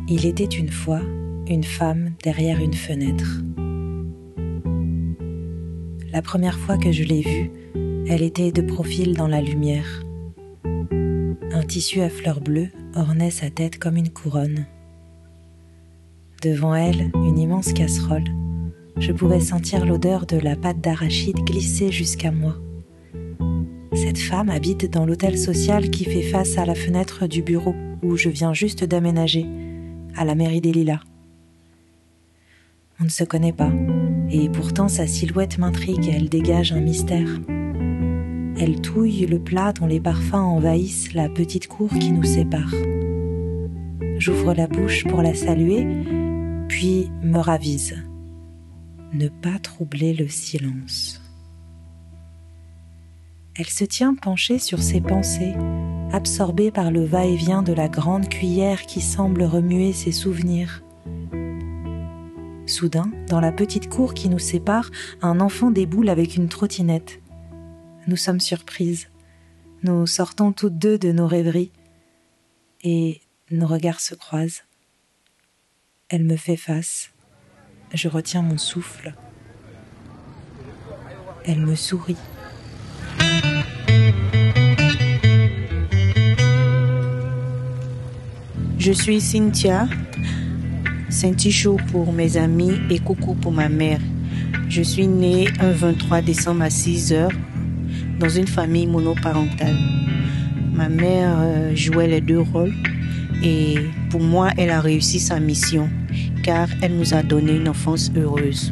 Il était une fois une femme derrière une fenêtre. La première fois que je l'ai vue, elle était de profil dans la lumière. Un tissu à fleurs bleues ornait sa tête comme une couronne. Devant elle, une immense casserole. Je pouvais sentir l'odeur de la pâte d'arachide glisser jusqu'à moi. Cette femme habite dans l'hôtel social qui fait face à la fenêtre du bureau où je viens juste d'aménager, à la mairie des Lilas. On ne se connaît pas, et pourtant sa silhouette m'intrigue, elle dégage un mystère. Elle touille le plat dont les parfums envahissent la petite cour qui nous sépare. J'ouvre la bouche pour la saluer, puis me ravise. Ne pas troubler le silence. Elle se tient penchée sur ses pensées, absorbée par le va-et-vient de la grande cuillère qui semble remuer ses souvenirs. Soudain, dans la petite cour qui nous sépare, un enfant déboule avec une trottinette. Nous sommes surprises. Nous sortons toutes deux de nos rêveries. Et nos regards se croisent. Elle me fait face. Je retiens mon souffle. Elle me sourit. Je suis Cynthia, Saint-Tichot pour mes amis et coucou pour ma mère. Je suis née un 23 décembre à 6h dans une famille monoparentale. Ma mère jouait les deux rôles et pour moi, elle a réussi sa mission car elle nous a donné une enfance heureuse.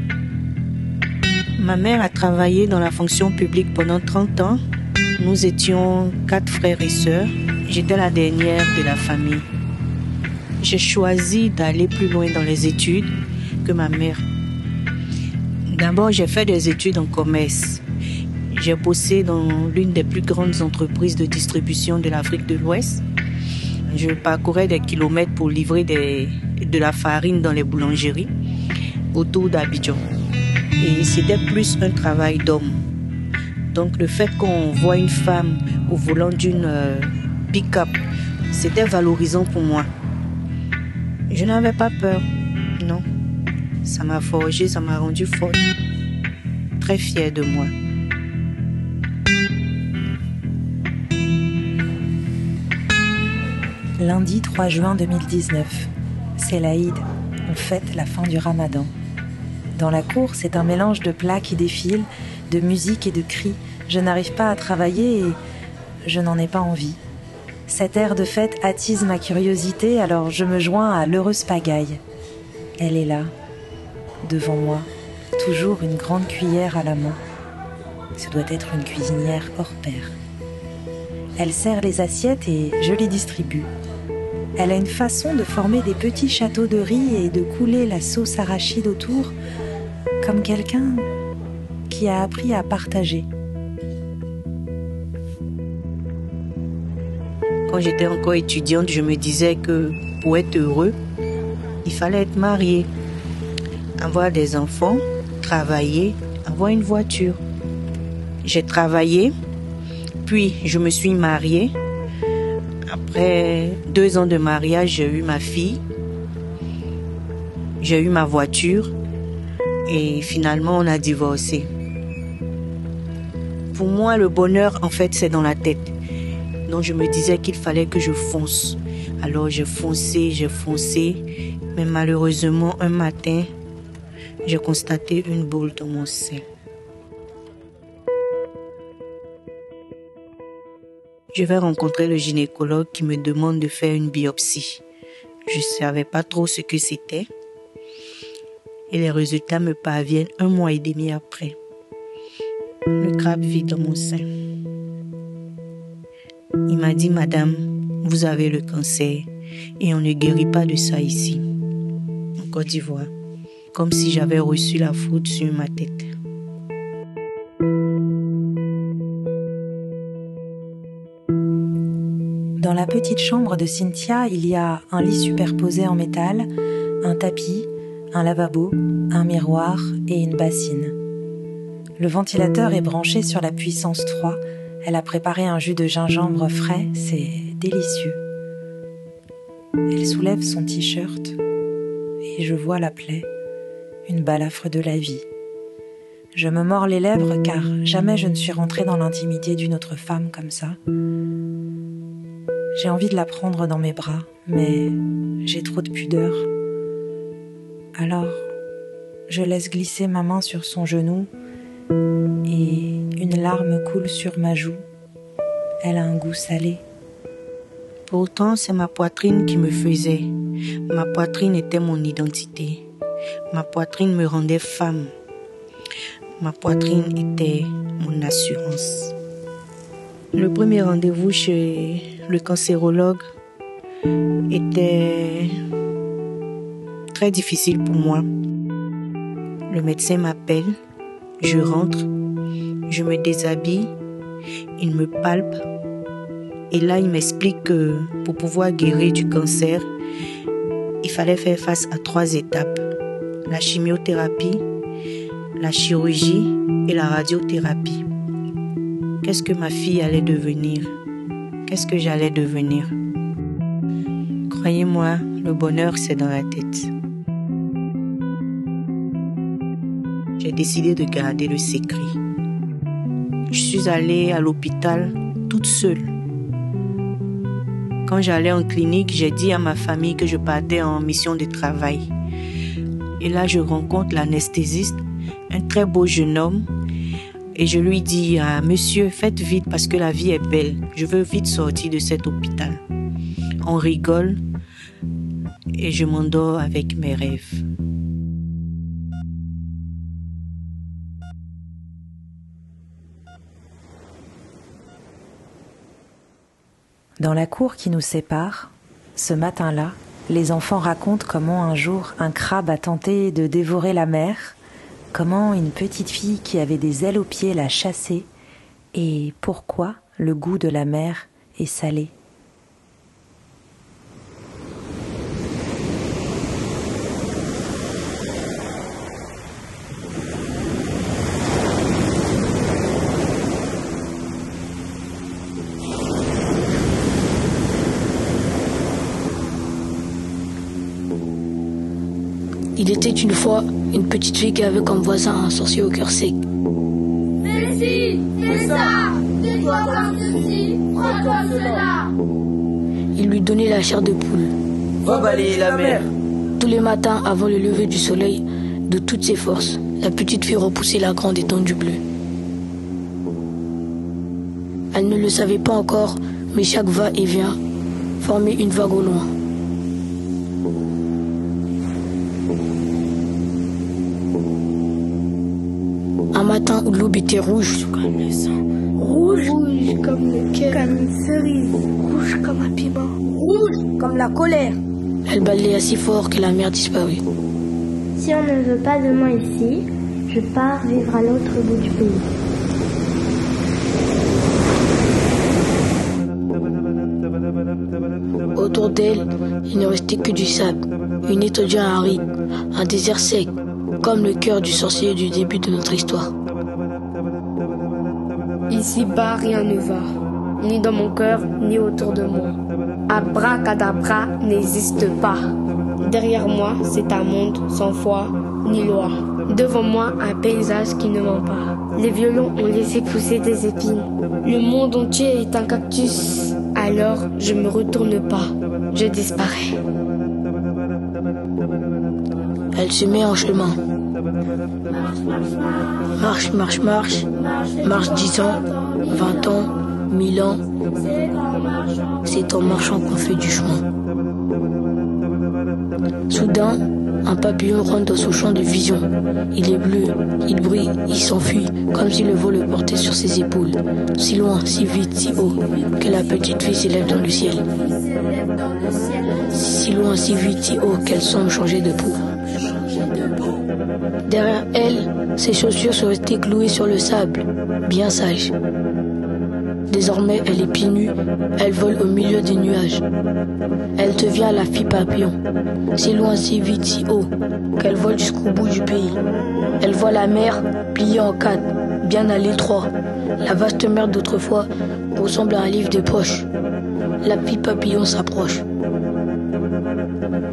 Ma mère a travaillé dans la fonction publique pendant 30 ans. Nous étions 4 frères et sœurs. J'étais la dernière de la famille. J'ai choisi d'aller plus loin dans les études que ma mère. D'abord, j'ai fait des études en commerce. J'ai bossé dans l'une des plus grandes entreprises de distribution de l'Afrique de l'Ouest. Je parcourais des kilomètres pour livrer de la farine dans les boulangeries autour d'Abidjan. Et c'était plus un travail d'homme. Donc le fait qu'on voit une femme au volant d'une pick-up, c'était valorisant pour moi. Je n'avais pas peur, non. Ça m'a forgé, ça m'a rendu forte. Très fière de moi. Lundi 3 juin 2019, c'est l'Aïd, on fête la fin du Ramadan. Dans la cour, c'est un mélange de plats qui défilent, de musique et de cris. Je n'arrive pas à travailler et je n'en ai pas envie. Cet air de fête attise ma curiosité, alors je me joins à l'heureuse pagaille. Elle est là, devant moi, toujours une grande cuillère à la main. Ce doit être une cuisinière hors pair. Elle sert les assiettes et je les distribue. Elle a une façon de former des petits châteaux de riz et de couler la sauce arachide autour, comme quelqu'un qui a appris à partager. Quand j'étais encore étudiante, je me disais que pour être heureux, il fallait être marié, avoir des enfants, travailler, avoir une voiture. J'ai travaillé, puis je me suis mariée. Après 2 ans de mariage, j'ai eu ma fille, j'ai eu ma voiture et finalement on a divorcé. Pour moi, le bonheur, en fait, c'est dans la tête. Donc je me disais qu'il fallait que je fonce. Alors j'ai foncé, mais malheureusement, un matin, j'ai constaté une boule dans mon sein. Je vais rencontrer le gynécologue qui me demande de faire une biopsie. Je ne savais pas trop ce que c'était. Et les résultats me parviennent 1 mois et demi après. Le crabe vit dans mon sein. Il m'a dit, madame, vous avez le cancer et on ne guérit pas de ça ici, en Côte d'Ivoire. Comme si j'avais reçu la foudre sur ma tête. Dans la petite chambre de Cynthia, il y a un lit superposé en métal, un tapis, un lavabo, un miroir et une bassine. Le ventilateur est branché sur la puissance 3. Elle a préparé un jus de gingembre frais, c'est délicieux. Elle soulève son t-shirt et je vois la plaie, une balafre de la vie. Je me mords les lèvres car jamais je ne suis rentrée dans l'intimité d'une autre femme comme ça. J'ai envie de la prendre dans mes bras, mais j'ai trop de pudeur. Alors, je laisse glisser ma main sur son genou et une larme coule sur ma joue. Elle a un goût salé. Pourtant, c'est ma poitrine qui me faisait. Ma poitrine était mon identité. Ma poitrine me rendait femme. Ma poitrine était mon assurance. Le premier rendez-vous chez le cancérologue était très difficile pour moi. Le médecin m'appelle, je rentre, je me déshabille, il me palpe et là il m'explique que pour pouvoir guérir du cancer, il fallait faire face à 3 étapes. La chimiothérapie, la chirurgie et la radiothérapie. Qu'est-ce que ma fille allait devenir? Qu'est-ce que j'allais devenir? Croyez-moi, le bonheur c'est dans la tête. J'ai décidé de garder le secret. Je suis allée à l'hôpital toute seule. Quand j'allais en clinique, j'ai dit à ma famille que je partais en mission de travail. Et là, je rencontre l'anesthésiste, un très beau jeune homme. Et je lui dis, monsieur, faites vite parce que la vie est belle. Je veux vite sortir de cet hôpital. On rigole et je m'endors avec mes rêves. Dans la cour qui nous sépare, ce matin-là, les enfants racontent comment un jour un crabe a tenté de dévorer la mère, comment une petite fille qui avait des ailes aux pieds l'a chassée et pourquoi le goût de la mer est salé. Il était une fois une petite fille qui avait comme voisin un sorcier au cœur sec. Fais ci, fais ça, fais-toi comme ceci, prends comme cela. Il lui donnait la chair de poule. Va balayer la mer. Tous les matins, avant le lever du soleil, de toutes ses forces, la petite fille repoussait la grande étendue bleue. Elle ne le savait pas encore, mais chaque va-et-vient formait une vague au loin. Un matin où l'aube était rouge comme le sang, Rouge comme le cœur, comme une cerise, rouge comme un piment, rouge comme la colère. elle balayait si fort que la mer disparut. Si on ne veut pas de moi ici, je pars vivre à l'autre bout du pays. Autour d'elle, il ne restait que du sable, une étendue aride, un désert sec, comme le cœur du sorcier du début de notre histoire. Ici-bas, rien ne va, ni dans mon cœur, ni autour de moi. Abracadabra n'existe pas. Derrière moi, c'est un monde sans foi ni loi. Devant moi, un paysage qui ne ment pas. Les violons ont laissé pousser des épines. Le monde entier est un cactus. Alors, je me retourne pas. Je disparais. Elle se met en chemin. Marche, marche, marche. Marche 10 ans, 20 ans, 1000 ans. C'est en marchant qu'on fait du chemin. Soudain, un papillon rentre dans son champ de vision. Il est bleu, il brille, il s'enfuit, comme si le vol le portait sur ses épaules. Si loin, si vite, si haut, que la petite fille s'élève dans le ciel. Si loin, si vite, si haut, qu'elle semble changer de peau. Derrière elle, ses chaussures sont restées clouées sur le sable, bien sages. Désormais, elle est pieds nus, elle vole au milieu des nuages. Elle devient la fille papillon, si loin, si vite, si haut, qu'elle vole jusqu'au bout du pays. Elle voit la mer pliée en 4, bien à l'étroit. La vaste mer d'autrefois ressemble à un livre de poche. La fille papillon s'approche.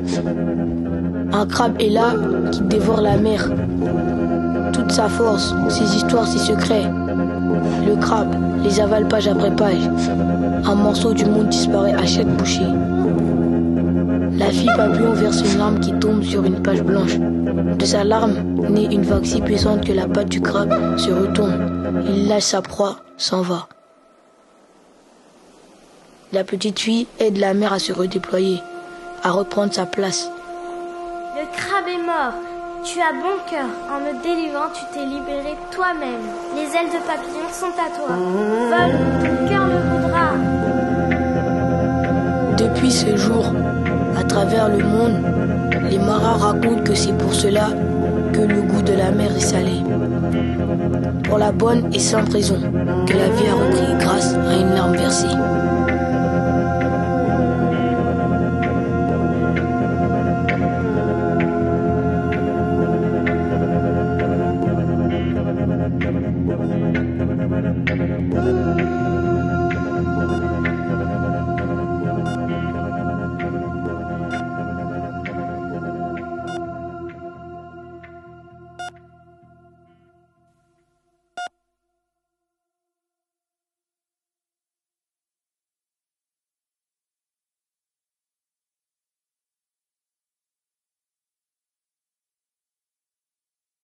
Un crabe est là qui dévore la mer. Toute sa force, ses histoires, ses secrets. Le crabe les avale page après page. Un morceau du monde disparaît à chaque bouchée. La fille papillon verse une larme qui tombe sur une page blanche. De sa larme naît une vague si puissante que la patte du crabe se retourne. Il lâche sa proie, s'en va. La petite fille aide la mère à se redéployer, à reprendre sa place. Le crabe est mort. Tu as bon cœur. En me délivrant, tu t'es libéré toi-même. Les ailes de papillon sont à toi. Vole, ton cœur le voudra. Depuis ce jour, à travers le monde, les marins racontent que c'est pour cela que le goût de la mer est salé. Pour la bonne et simple raison que la vie a repris grâce à une larme versée.